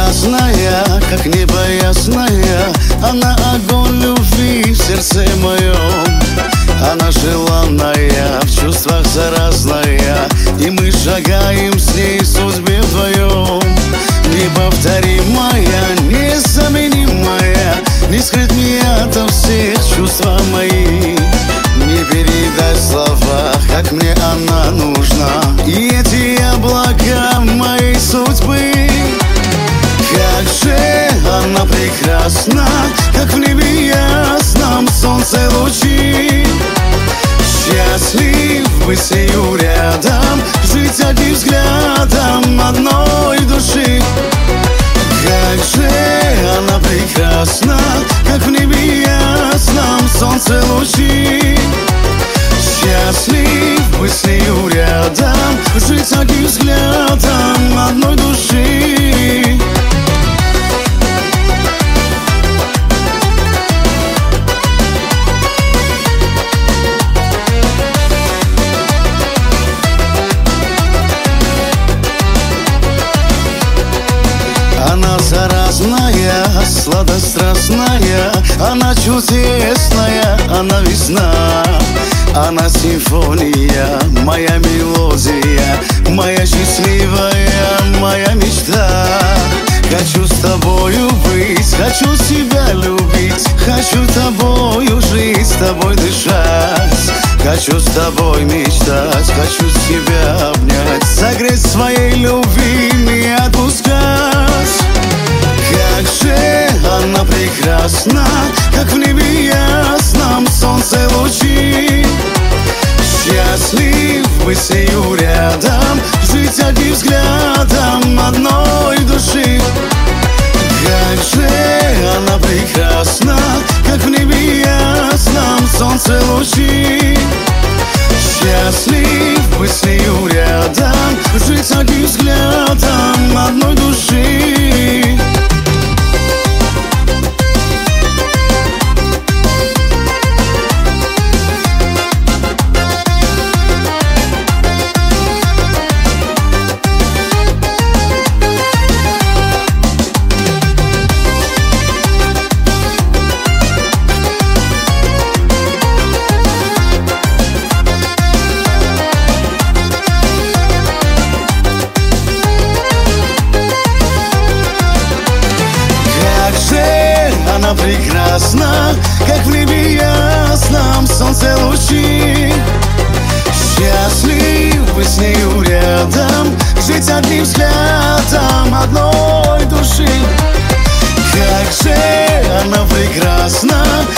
разная, как небо ясная. Она огонь любви в сердце моем. Она желанная, в чувствах заразная, и мы шагаем с ней в судьбе вдвоем. Неповторимая, незаменимая, не скрыть мне ото всех чувства мои. Не передать в словах, как мне она нужна, и эти облака моей судьбы. Как же она прекрасна, как в небе ясном солнце лучи. Счастлив быть с нею рядом, жить одним взглядом одной души. Как же она прекрасна, как в небе ясном солнце лучи. Счастлив быть с нею рядом, жить одним взглядом одной души. Она заразная, сладострастная, она чудесная, она весна. Она симфония, моя мелодия, моя счастливая, моя мечта. Хочу с тобою быть, хочу себя любить, хочу тобою жить, с тобой дышать. Хочу с тобой мечтать, хочу тебя обнять, согреть своей любви, не отпускать. Как же она прекрасна, как в небе ясном солнце лучи. Счастлив быть с нею рядом, жить одним взглядом одной души. Как же она прекрасна, как в небе ясном солнце лучи. Счастлив быть с нею рядом, жить одним взглядом одной души. Она прекрасна, как в небе ясном солнце лучи. Счастлив быть с нею рядом, жить одним взглядом одной души. Как же она прекрасна,